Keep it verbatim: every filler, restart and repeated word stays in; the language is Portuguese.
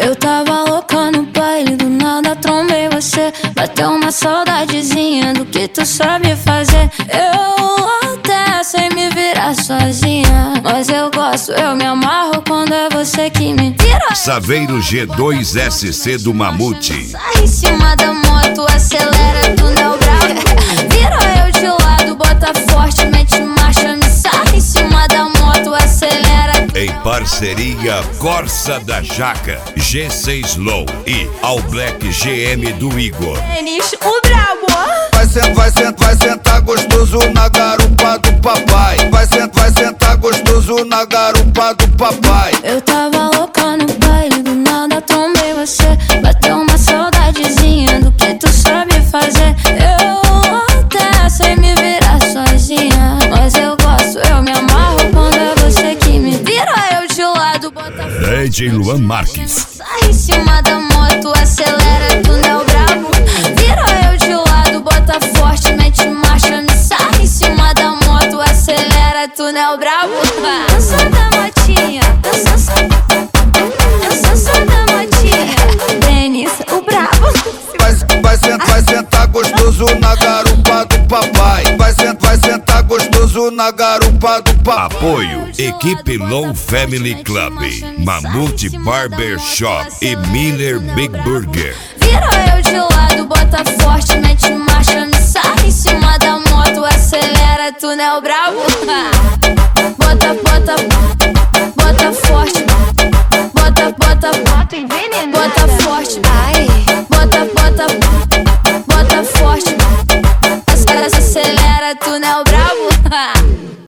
Eu tava louca no baile, do nada trombei você. Bateu uma saudadezinha do que tu sabe fazer. Eu até sei me virar sozinha, mas eu gosto, eu me amarro quando é você que me vira. Saveiro G dois S C do Mamute. Sai em cima da moto, acelera, tu não bravo. Vira eu de lado, bota forte, mete marcha, me sai em cima da moto, acelera. Em parceria Corsa da Jaca, G seis Low e All Black G M do Igor. Denis, o brabo. Vai sentar, vai sentar, vai sentar gostoso na garupa do papai. Vai sentar, vai sentar gostoso na garupa do papai. Eu tava louca no baile, do nada trombei você. Bateu uma saudadezinha do que tu sabe fazer. Eu até sei me virar sozinha, mas eu gosto, eu me amarro quando é você que me vira. Eu de lado, bota D J Luan Marques. sai em cima da moto, acelera, tu não é brabo. Vira eu de lado, bota forte, mete marcha, me sai em cima da moto, acelera, tu não é brabo. Dança da motinha, dança, dança da motinha. Denis, o brabo. Vai, vai sentar, vai sentar gostoso na garupa do papai. Vai sentar, vai sentar gostoso na garupa do papai. Apoio Equipe Low Family Club, Mamute Barber Shop e Miller Big Burger. Vira eu de lado, bota forte, mete marcha, me sai em cima da moto, acelera, tu não é brabo.